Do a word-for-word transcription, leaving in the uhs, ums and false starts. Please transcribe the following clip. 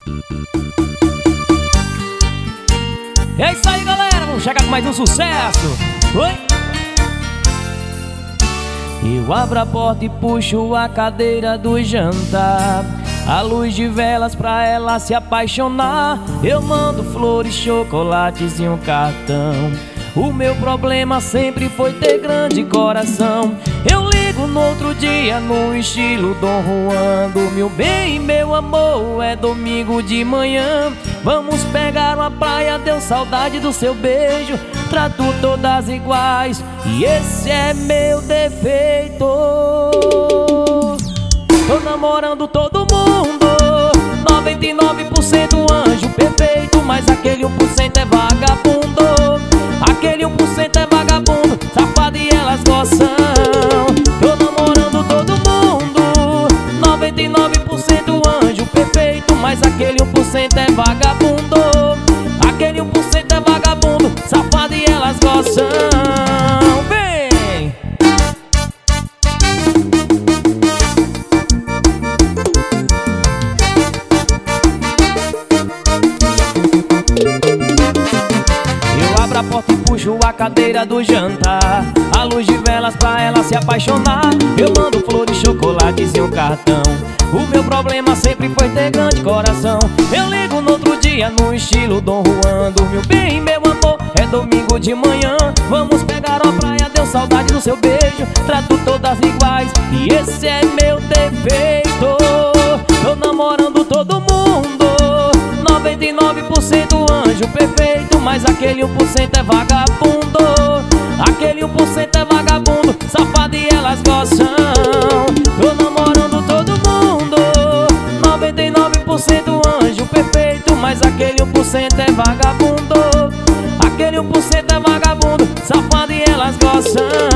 É isso aí, galera, vamos chegar com mais um sucesso. Oi? Eu abro a porta e puxo a cadeira do jantar, a luz de velas pra ela se apaixonar. Eu mando flores, chocolates e um cartão. O meu problema sempre foi ter grande coração. Eu ligo no outro dia no estilo Dom Juan. Meu bem, meu amor, é domingo de manhã. Vamos pegar uma praia, deu saudade do seu beijo. Trato todas iguais e esse é meu defeito. Tô namorando todo mundo, noventa e nove por cento anjo perfeito, mas aquele um por cento é vagabundo. Aquele um por cento é vagabundo, safado e elas gostam. Tô namorando todo mundo, noventa e nove por cento anjo perfeito, mas aquele um por cento é vagabundo. Aquele um por cento é vagabundo, safado e elas gostam. Vem! Eu abro a porta e puxo a cadeira do jantar, a luz de velas pra ela se apaixonar. Eu mando flores, chocolates e um cartão. O meu problema sempre foi ter grande coração. Eu ligo no outro dia no estilo Dom Juan. Meu bem, meu amor, é domingo de manhã. Vamos pegar uma praia, deu saudade do seu beijo. Trato todas iguais e esse é meu defeito. Tô namorando todo mundo, noventa e nove por cento anjo perfeito, mas aquele um por cento é vagabundo. Aquele um por cento é vagabundo, safado e elas gostam. Tô namorando todo mundo, noventa e nove por cento anjo perfeito, mas aquele um por cento é vagabundo. Aquele um por cento é vagabundo, safado e elas gostam.